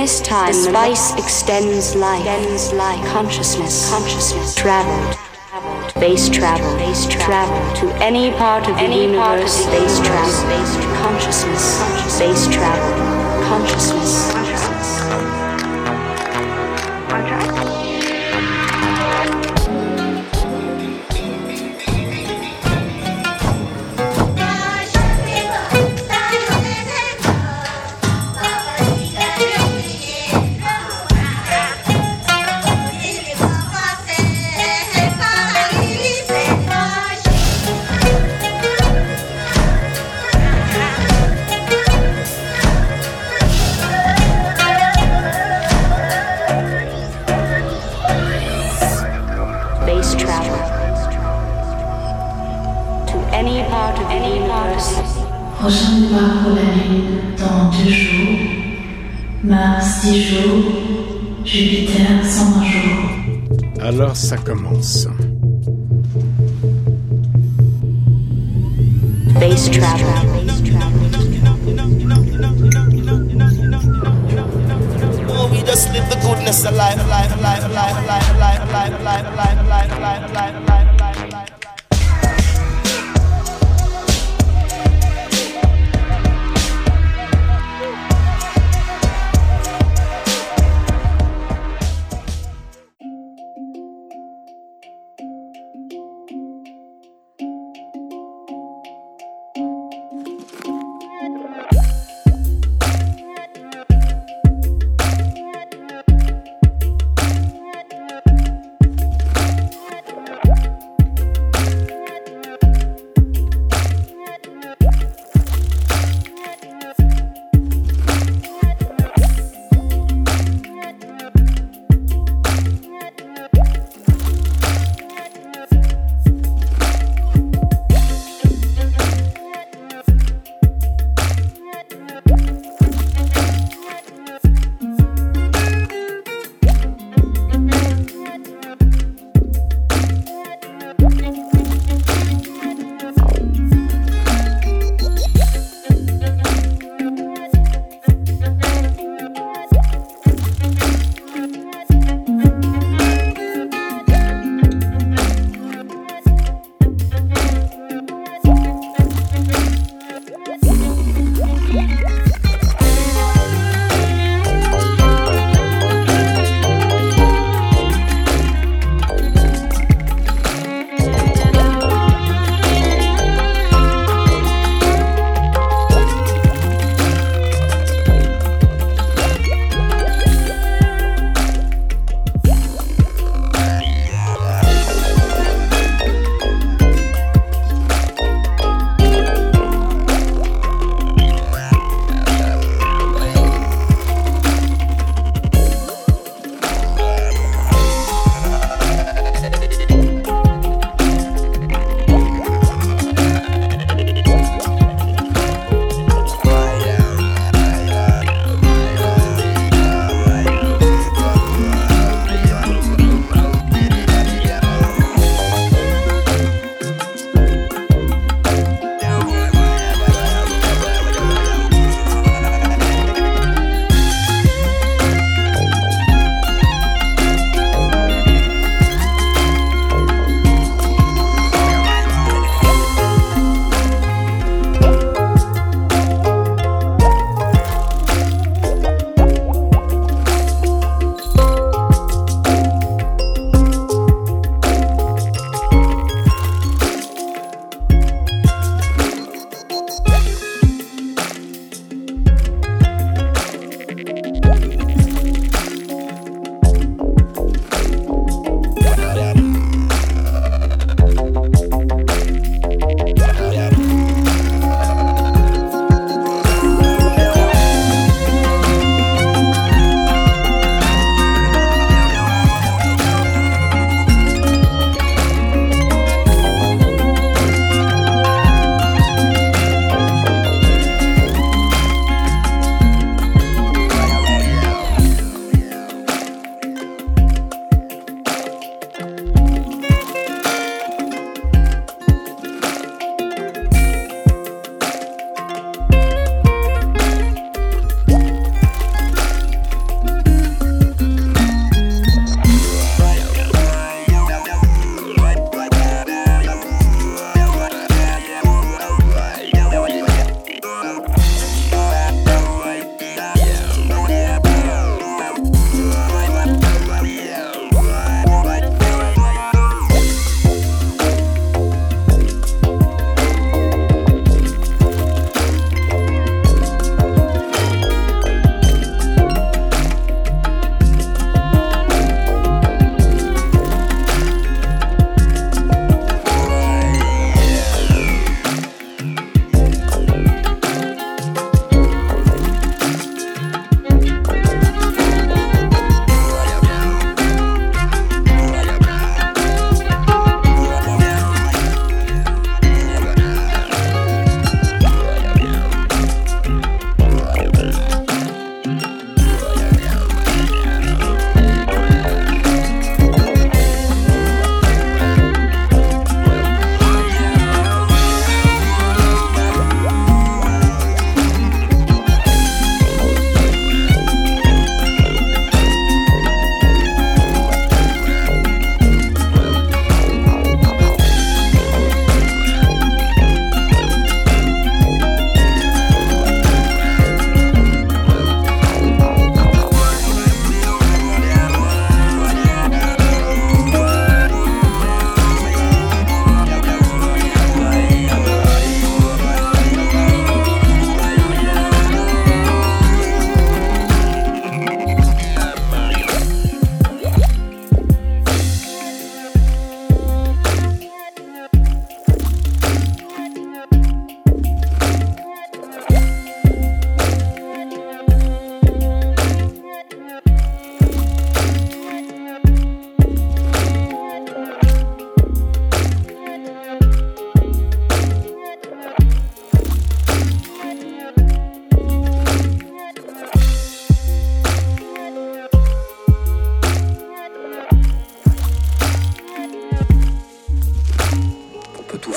this time, the spice extends life, consciousness, traveled. Space travel, to any part of the universe. Space travel, consciousness, space travel, consciousness. Prochain départ pour la Lune dans 2 jours, Mars 10 jours, Jupiter 120 jours. Alors ça commence. Space travel. Oh, we just live the goodness alive.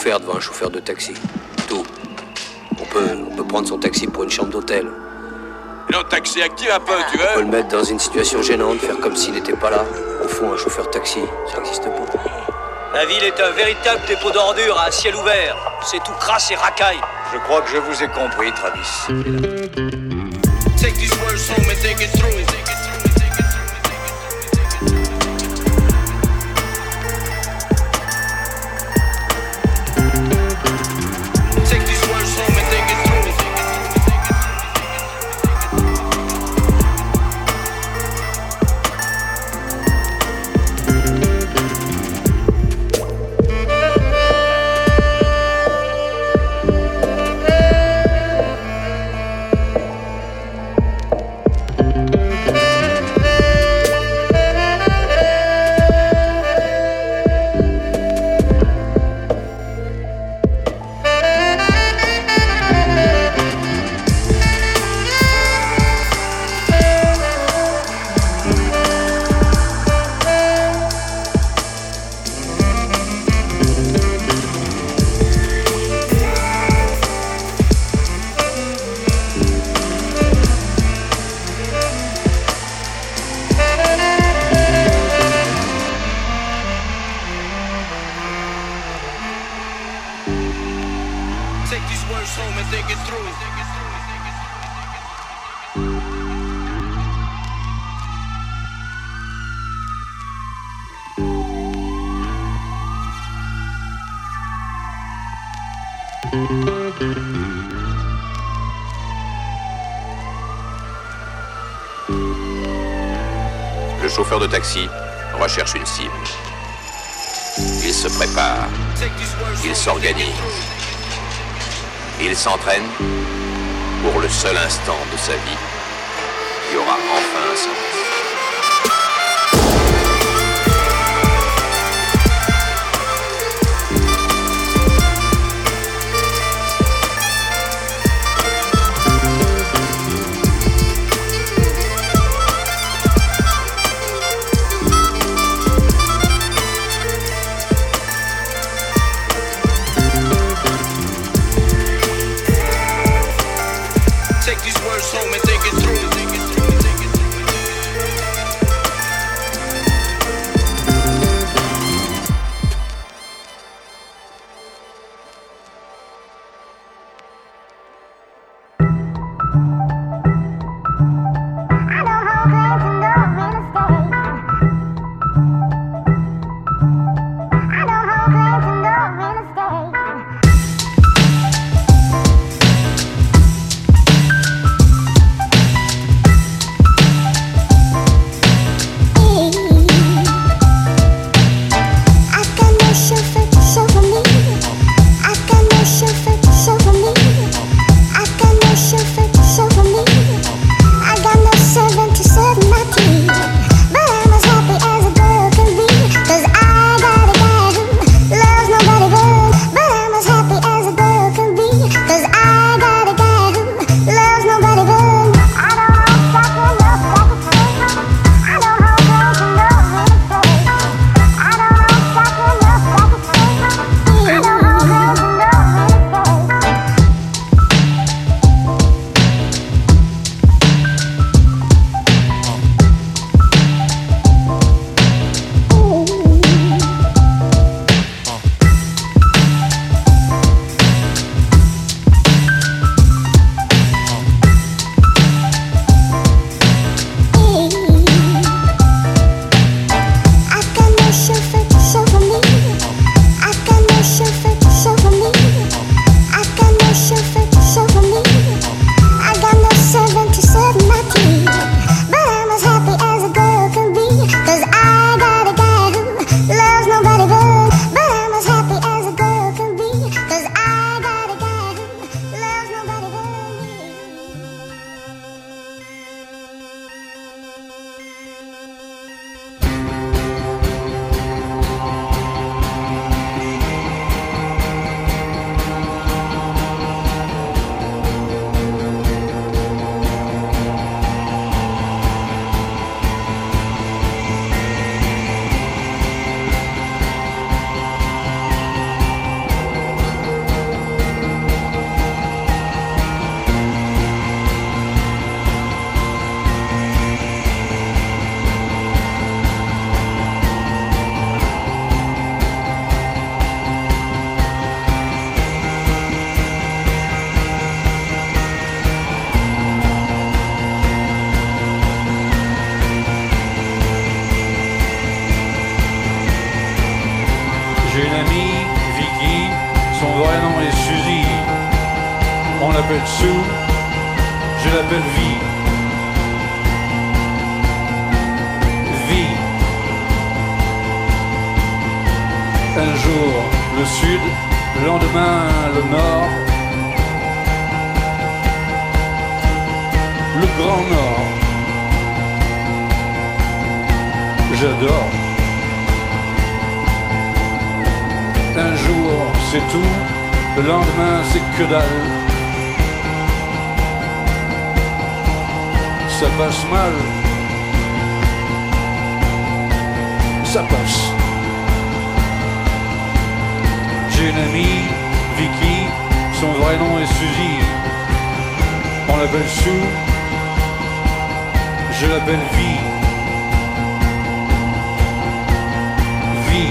faire devant un chauffeur de taxi. Tout. On peut prendre son taxi pour une chambre d'hôtel. Non, taxi active un peu, tu On peut veux? le mettre dans une situation gênante, faire comme s'il n'était pas là. Au fond, un chauffeur de taxi, ça n'existe pas. La ville est un véritable dépôt d'ordures à ciel ouvert. C'est tout crasse et racaille. Je crois que je vous ai compris, Travis. Take these words home and think it through. Take these words home and think it through. Take these words home and think it through. Le chauffeur de taxi recherche une cible. Il se prépare, il s'organise, il s'entraîne pour le seul instant de sa vie qui aura enfin un sens. Take these words home and think it through. l'appelle Sue, je l'appelle Vie. Vie. Un jour le sud, le lendemain le nord. Le grand nord. J'adore. Un jour c'est tout, le lendemain c'est que dalle. Ça passe mal. Ça passe. J'ai une amie, Vicky, son vrai nom est Suzy. On l'appelle Sue, je l'appelle Vie. Vie.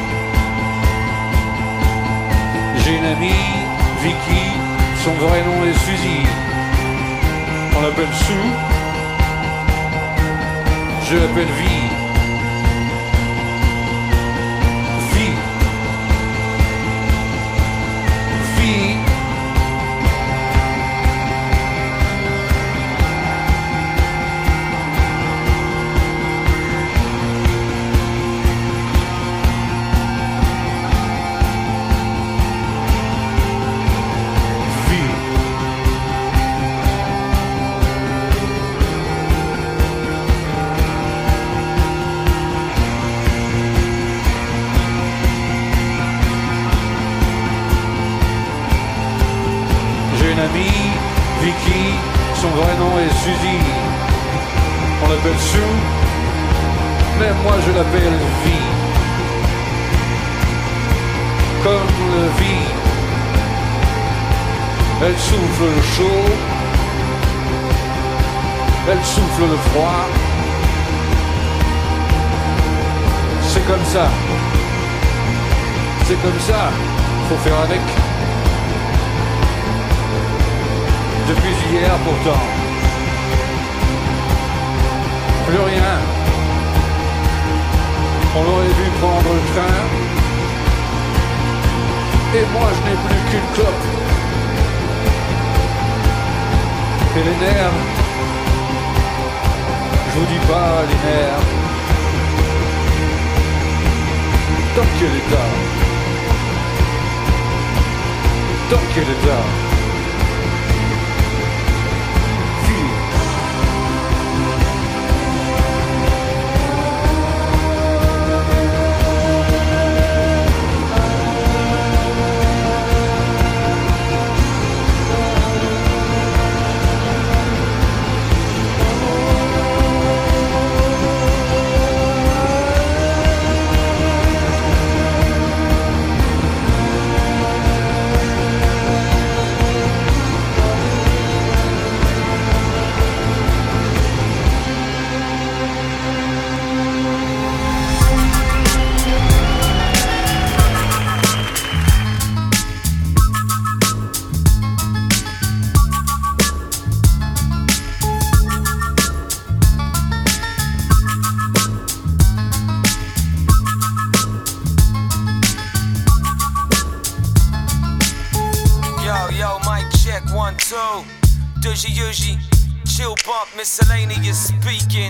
J'ai une amie, Vicky, son vrai nom est Suzy. On l'appelle Sue, je l'appelle Vie. Vie. Vie. Vicky, son vrai nom est Suzy. On l'appelle Sue, mais moi je l'appelle Vie. Comme la vie, elle souffle le chaud, elle souffle le froid. C'est comme ça. C'est comme ça, faut faire avec. Depuis hier pourtant, plus rien. On aurait dû prendre le train, et moi je n'ai plus qu'une clope. Et les nerfs, je vous dis pas les nerfs. Dans quel état? Dans quel état? Miscellaneous speaking.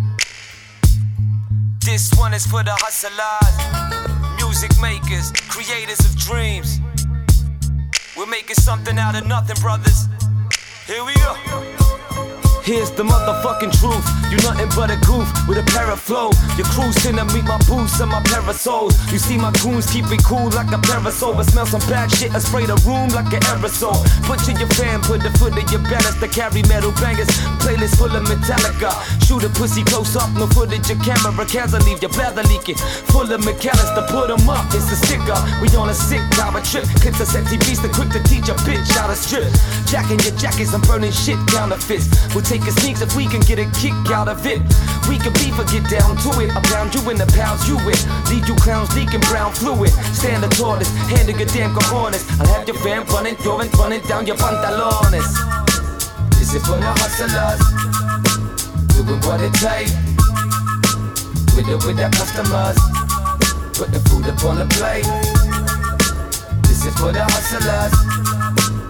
This one is for the hustlers, music makers, creators of dreams. We're making something out of nothing, brothers. Here we go. Here's the motherfucking truth. You nothing but a goof with a pair of flow. Your crew's finna meet my boots and my parasols. You see my goons keep it cool like a parasol, but smell some bad shit and spray the room like an aerosol. Butcher your fan, put the foot in your balance to carry metal bangers. Playlist full of Metallica. Shoot a pussy close up, no footage. Your camera can't leave your bladder leaking. Full of McAllister, put 'em up. It's a sticker. We on a sick power trip. Clips a sexy beast, the quick to teach a bitch how to strip. Jacking your jackets and burning shit counterfeits. We'll take a sneaks if we can get a kick out of it. We can beef or get down to it. I pound you in the pounds you with. Lead you clowns leaking brown fluid. Stand the tallest, handle your damn cojones. I'll have your fam running through and running down your pantalones. This is for the hustlers, doing what it takes. With their customers, put the food up on the plate. This is for the hustlers,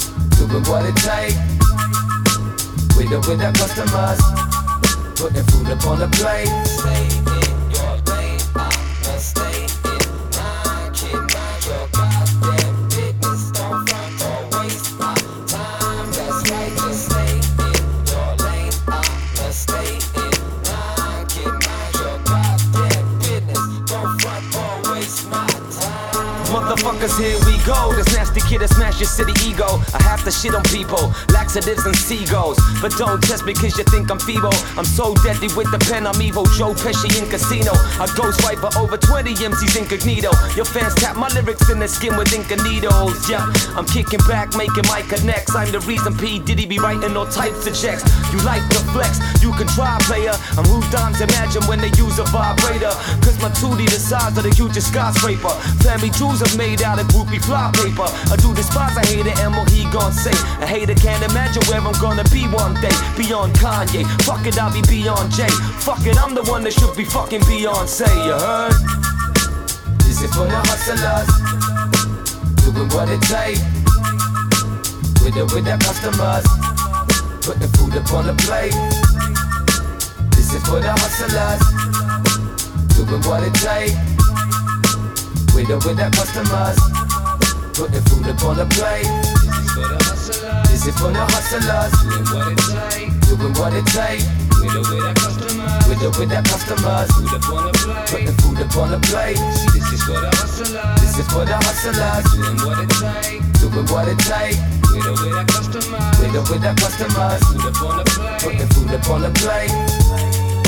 doing what it takes. With the customers, putting food up on the plate. Stay in your lane, I'ma stay in mine. Can't mind your goddamn business, don't front or waste my time. That's right, just stay in your lane, I'ma stay in mine. Can't mind your goddamn business, don't front or waste my time. Motherfuckers, here we go. This nasty kid that smash your city ego. I have to shit on people, laxatives and seagulls. But don't test me cause you think I'm feeble. I'm so deadly with the pen, I'm evil. Joe Pesci in Casino. I ghostwrite for over 20 MCs incognito. Your fans tap my lyrics in their skin with ink and needles. Yeah, I'm kicking back, making my connects. I'm the reason P. Diddy be writing all types of checks. You like the flex, you can try, player. I'm who dimes imagine when they use a vibrator. Cause my 2D the size of the hugest skyscraper. Family jewels are made out of groupie fly paper. I do despise a hater and what he gon' say. A hater can't imagine where I'm gonna be one day. Beyond Kanye, fuck it, I'll be beyond Jay. Fuck it, I'm the one that should be fucking Beyonce, you heard? This is for the hustlers, doing what it takes. With the customers, putting food up on the plate. This is for the hustlers, doing what it takes. With the customers, putting food up on the plate. This is for the hustlers, doing what it takes. With the customers, putting food up on the plate. This is for the hustlers, doing what it takes. With the customers, putting food up on the plate.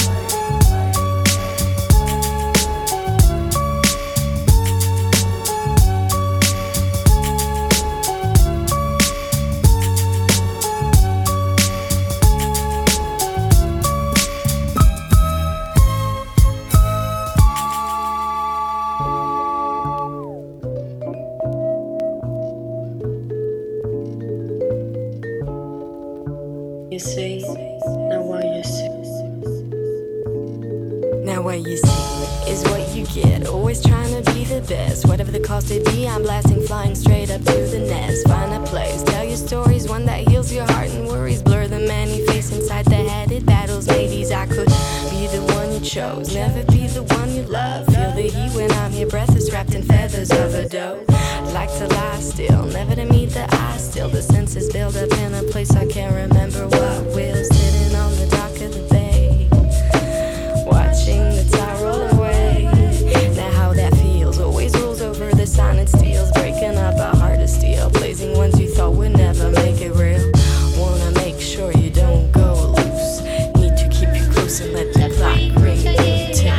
Whatever the cost may be, I'm blasting, flying straight up to the nest. Find a place, tell your stories, one that heals your heart and worries. Blur the many face inside the head, it battles ladies. I could be the one you chose, never be the one you love. Feel the heat when I'm here, breath is wrapped in feathers of a dove. I'd like to lie still, never to meet the eye still. The senses build up in a place I can't remember what will. Sitting on the dock of the bay, watching the tide roll away. Now how that feels always rules over the sign it steals, breaking up a heart of steel, blazing ones you thought would never make it real. Wanna make sure you don't go loose, need to keep you close and let the clock ring till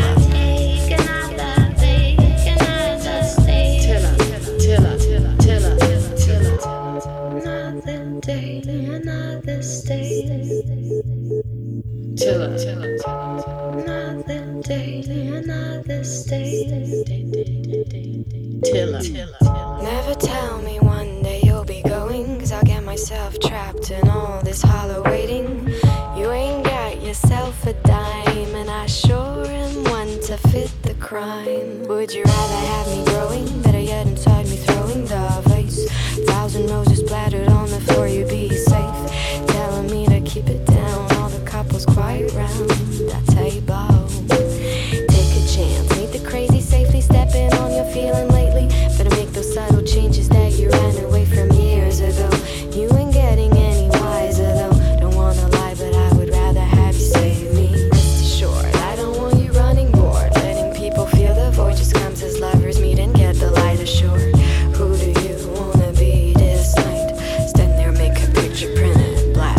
another daily, another state. Another daily, another state. Never tell me one day you'll be going, cause I'll get myself trapped in all this hollow waiting. You ain't got yourself a dime, and I sure am one to fit the crime. Would you rather have me growing, better yet inside me throwing the vase? 1,000 roses splattered on the floor, you be safe. Telling me to keep it down, all the couples quiet round that table. Take a chance, meet the crazy safely, stepping on your feeling lately. Better make those subtle changes that you ran away from years ago. You ain't getting any wiser though. Don't wanna lie, but I would rather have you save me. Rest assured, I don't want you running bored, letting people feel the void just comes as lovers meet and get the light assured. Who do you wanna be this night? Stand there, make a picture, print it black.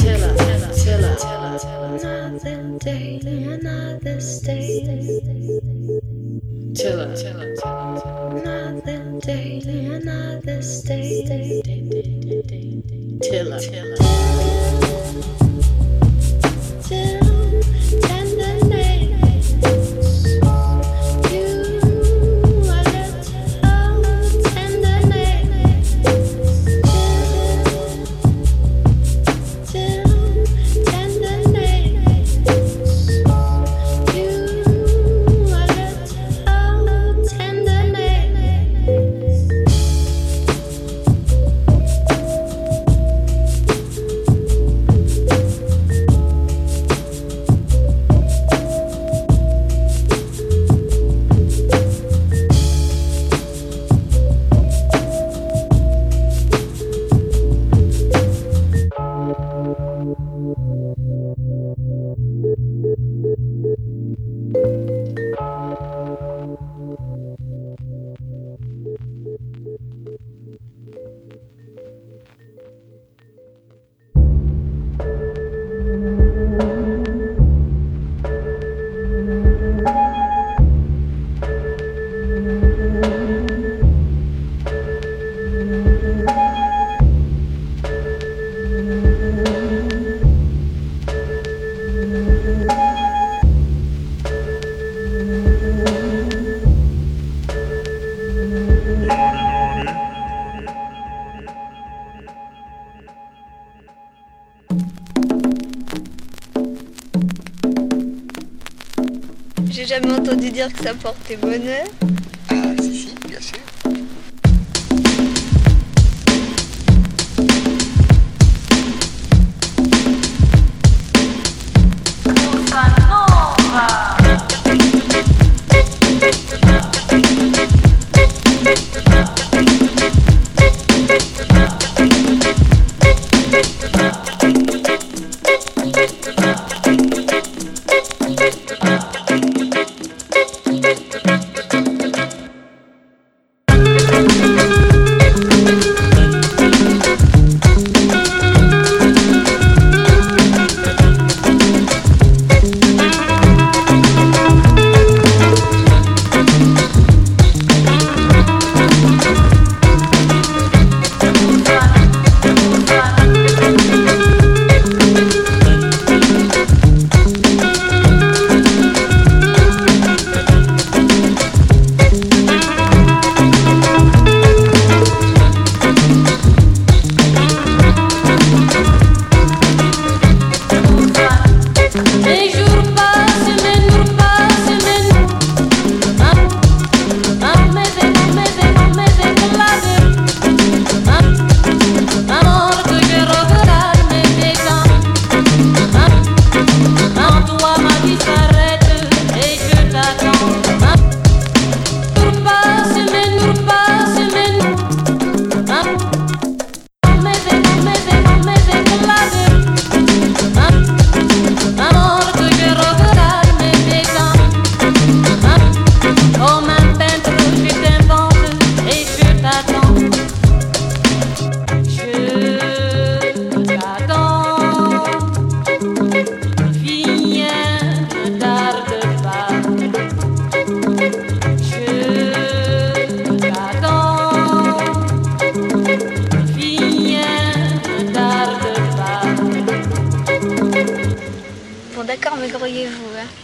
Another daily, another state. Another daily, another state. Till tenderness. You are little tenderness. Till tenderness. You are little tenderness. J'ai jamais entendu dire que ça portait bonheur. Ah, si, bien sûr. D'accord, mais grouillez-vous. Hein.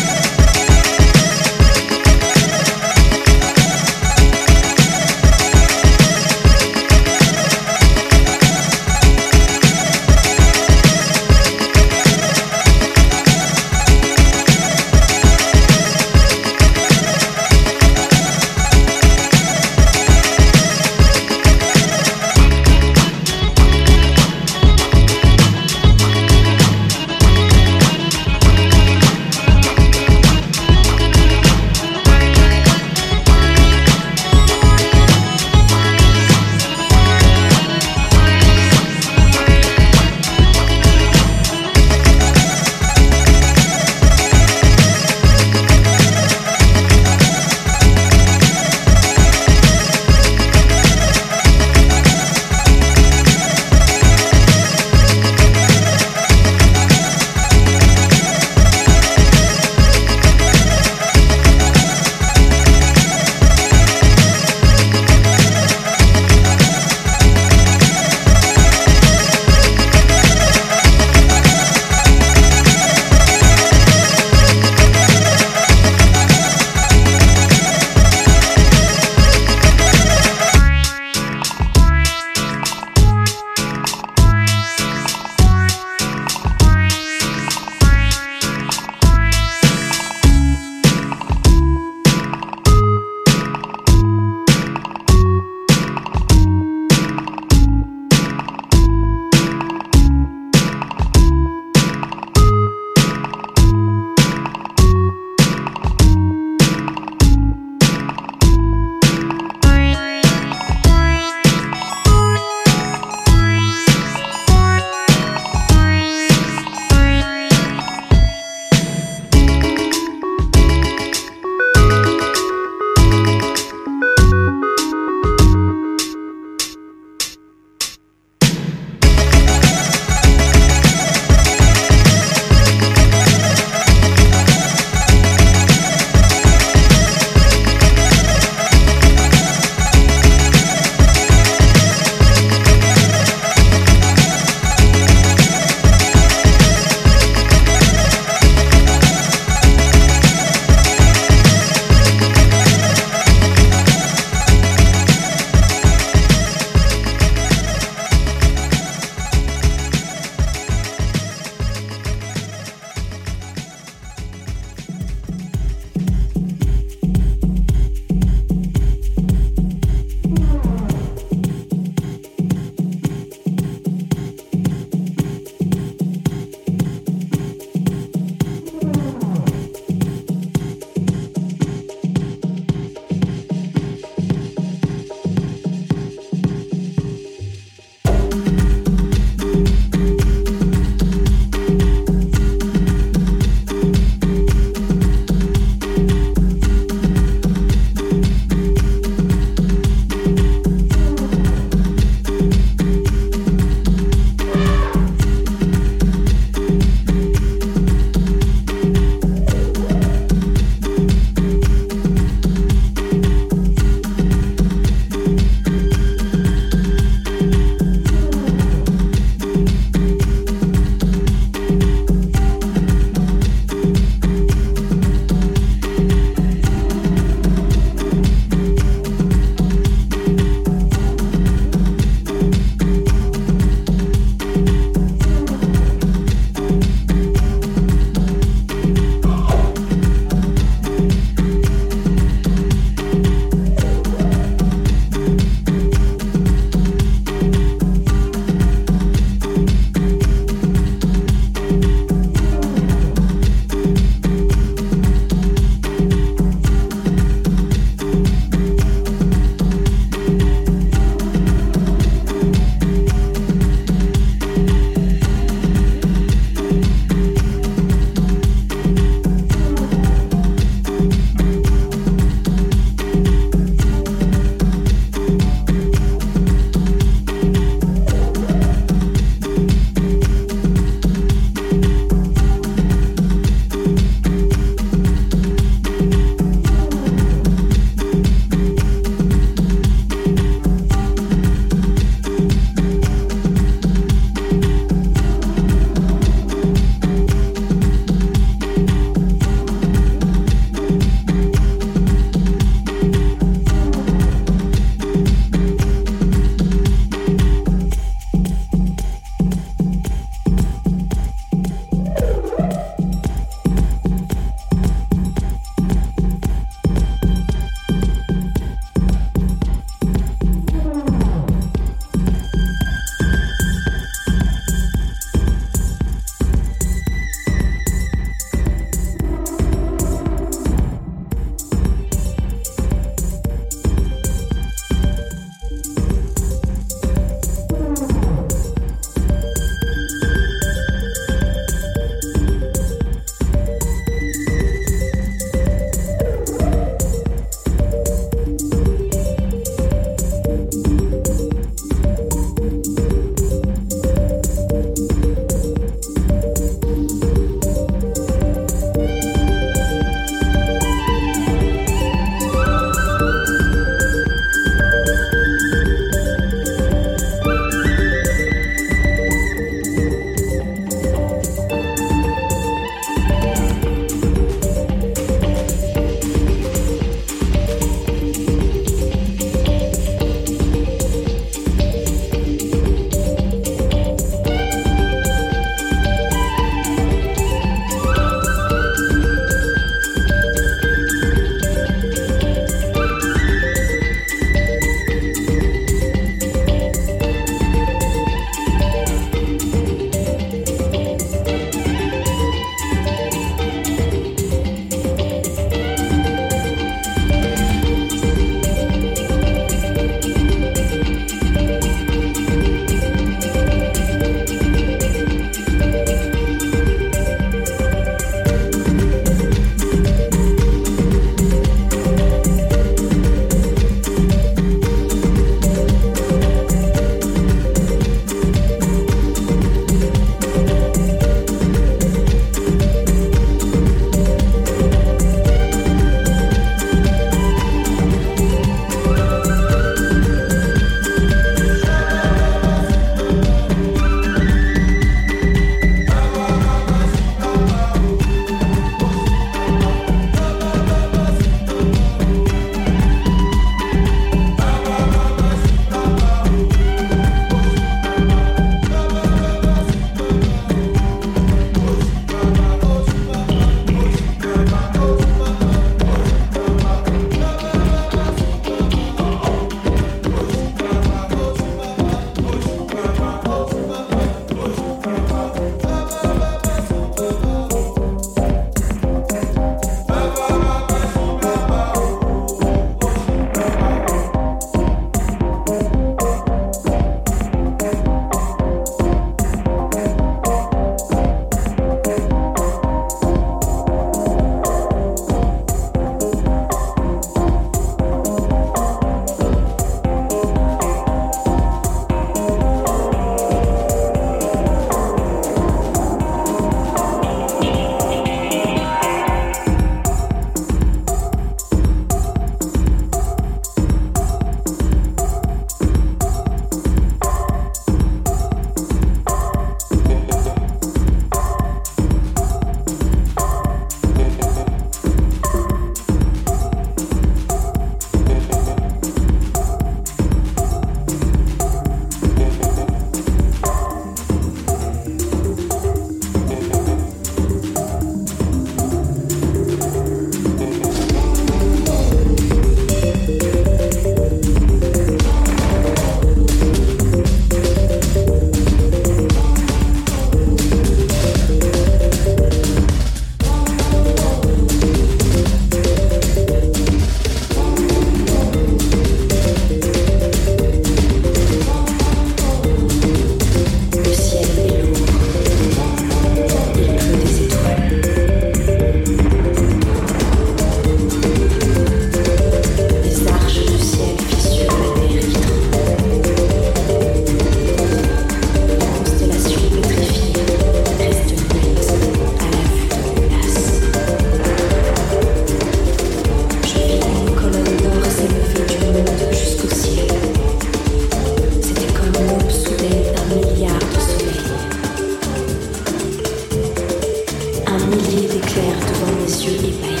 milliers d'éclairs devant mes yeux ébahis.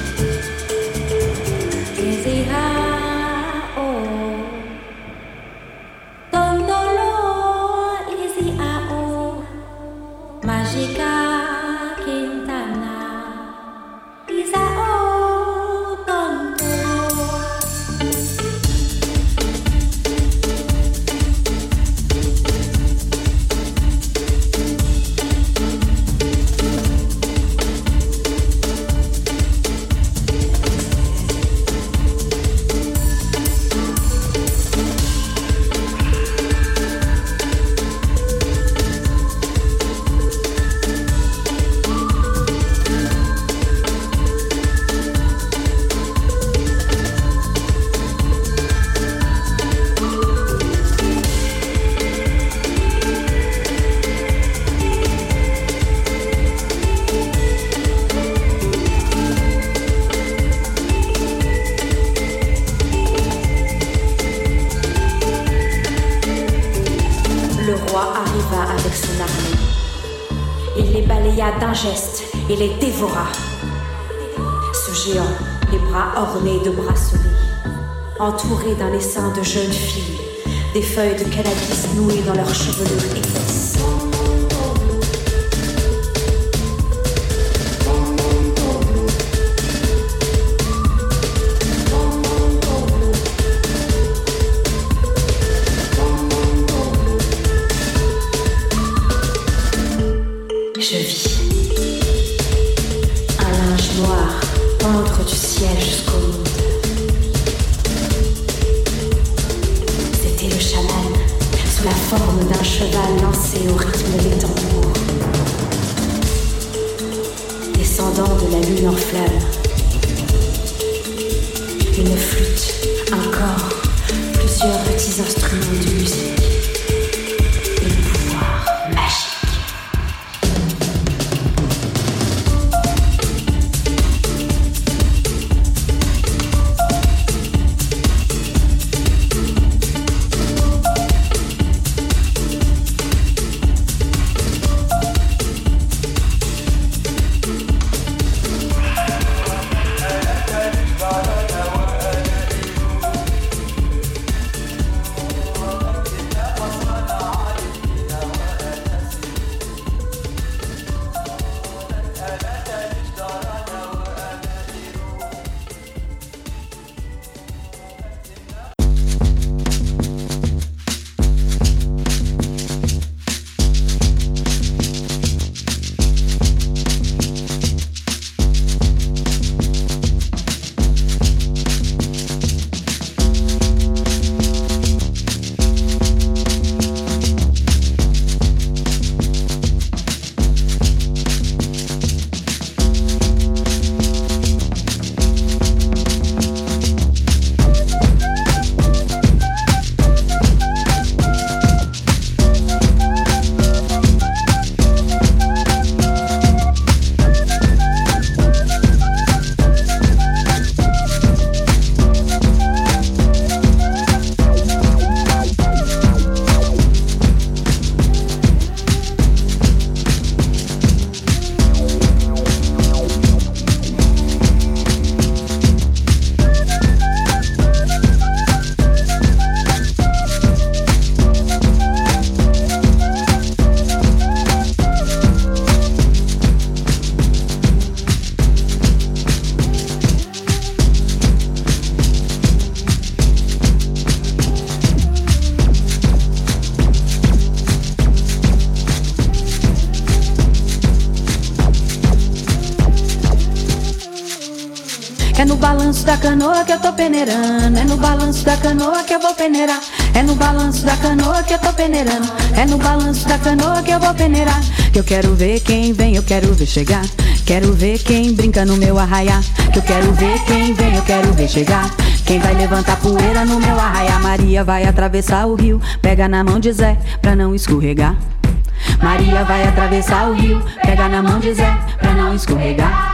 D'un geste et les dévora. Ce géant, les bras ornés de bracelets, entouré d'un essaim de jeunes filles, des feuilles de cannabis nouées dans leurs chevelures épaisses. Je vis. Un linge noir pendre du ciel jusqu'au monde. C'était le chaman, sous la forme d'un cheval lancé au rythme des tambours. Descendant de la lune en flamme. Une flûte, un corps, plusieurs petits instruments de musique. Et le pouvoir magique. É no balanço da canoa que eu tô peneirando. É no balanço da canoa que eu vou peneirar. É no balanço da canoa que eu tô peneirando. É no balanço da canoa que eu vou peneirar. Que eu quero ver quem vem, eu quero ver chegar. Quero ver quem brinca no meu arraiá. Que eu quero ver quem vem, eu quero ver chegar. Quem vai levantar poeira no meu arraiá. Maria vai atravessar o rio, pega na mão de Zé pra não escorregar. Maria vai atravessar o rio, pega na mão de Zé pra não escorregar.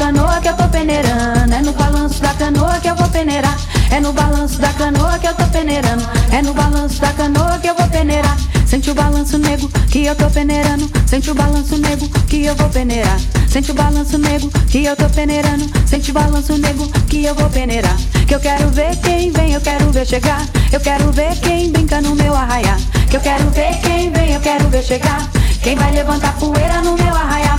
canoa que eu tô peneirando. É no balanço da canoa que eu vou peneirar. É no balanço da canoa que eu tô peneirando. É no balanço da canoa que eu vou peneirar. Sente o balanço, nego, que eu tô peneirando. Sente o balanço, nego, que eu vou peneirar. Sente o balanço, nego, que eu tô peneirando. Sente o balanço, nego, que eu vou peneirar. Que eu quero ver quem vem, eu quero ver chegar. Eu quero ver quem brinca no meu arraiá. Que eu quero ver quem vem, eu quero ver chegar. Quem vai levantar poeira no meu arraiá.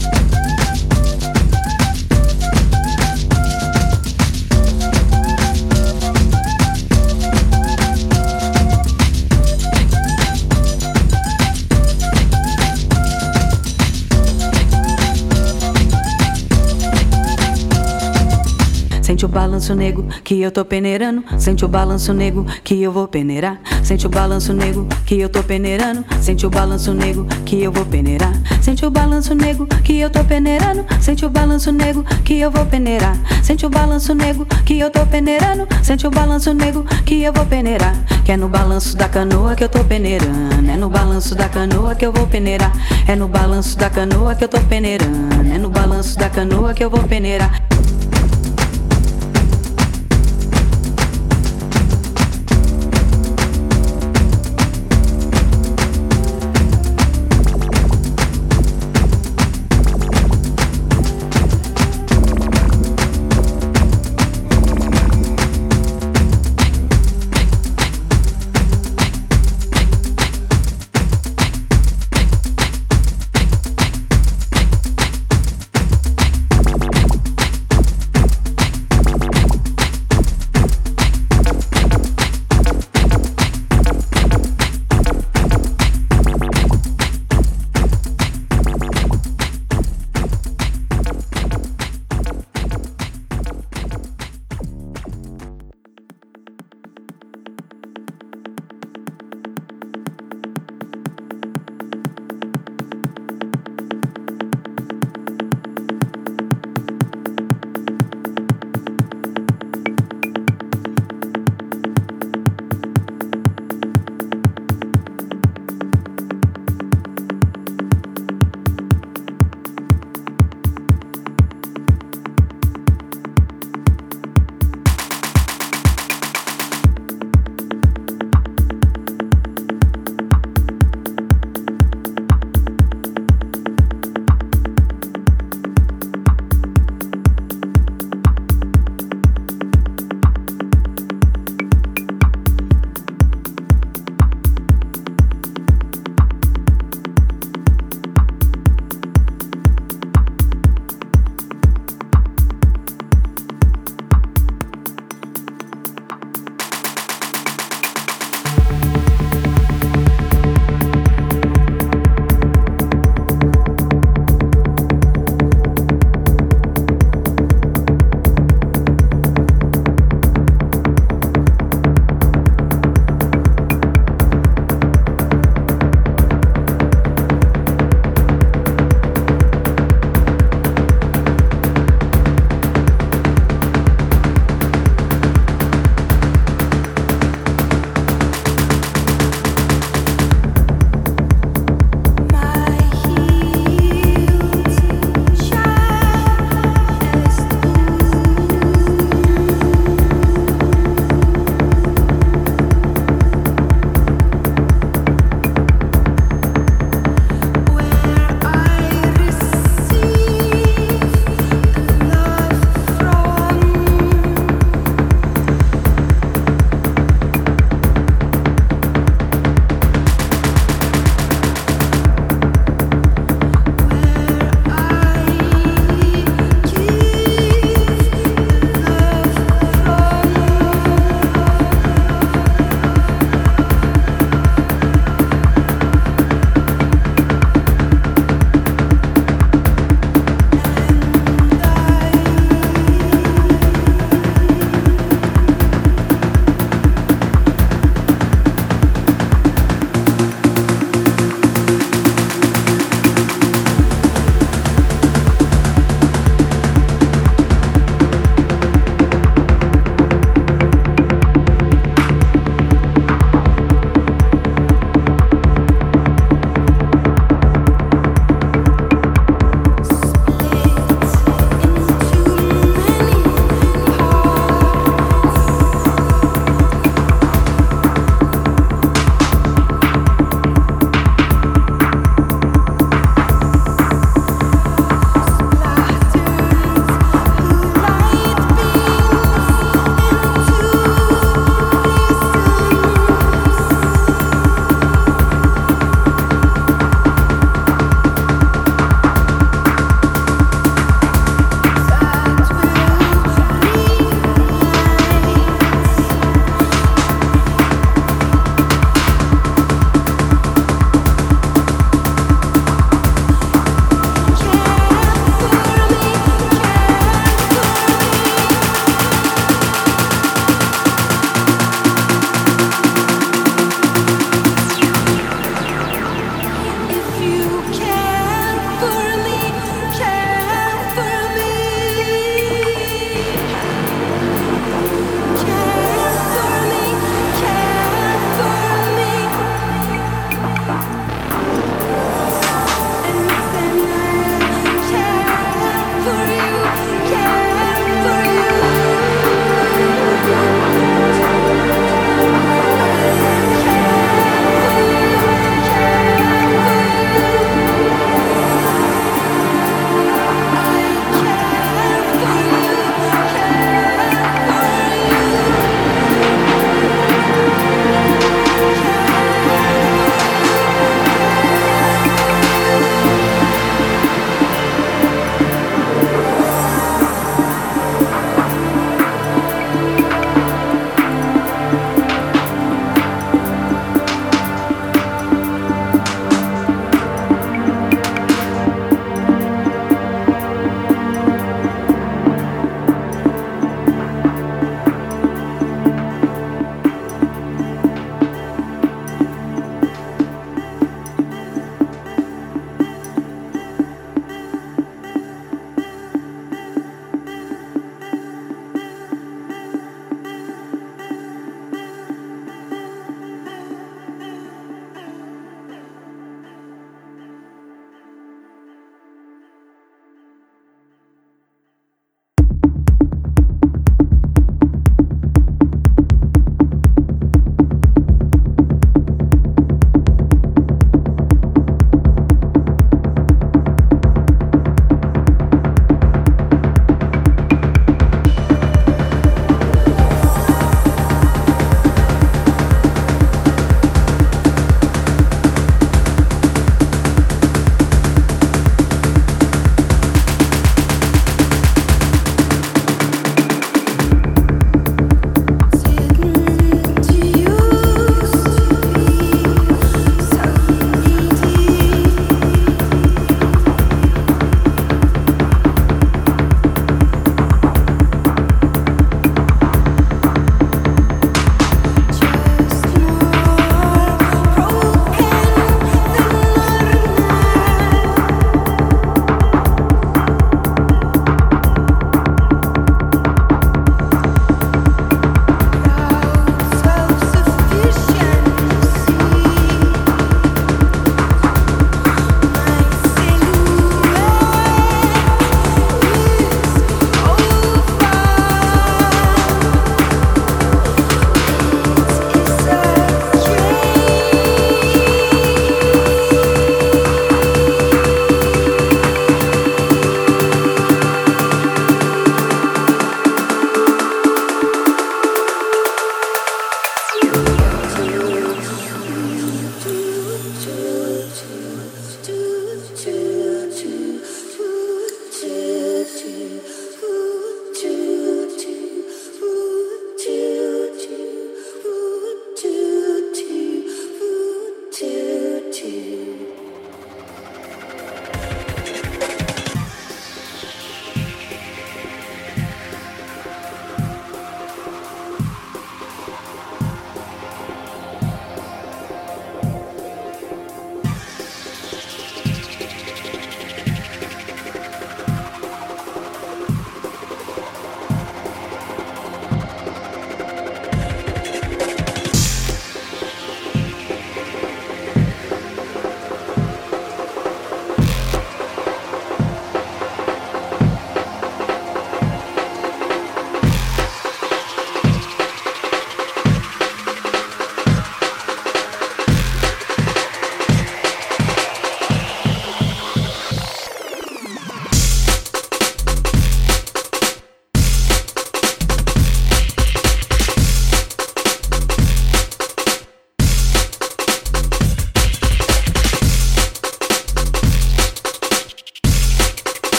Sente o balanço, nego, que eu tô peneirando. Sente o balanço, nego, que eu vou peneirar. Sente o balanço, nego, que eu tô peneirando. Sente o balanço, nego, que eu vou peneirar. Sente o balanço, nego, que eu tô peneirando. Sente o balanço, nego, que eu vou peneirar. Sente o balanço, nego, que eu tô peneirando. Sente o balanço, nego, que eu vou peneirar. Que é no balanço da canoa que eu tô peneirando. É no balanço da canoa que eu vou peneirar. É no balanço da canoa que eu tô peneirando. É no balanço da canoa que eu vou peneirar.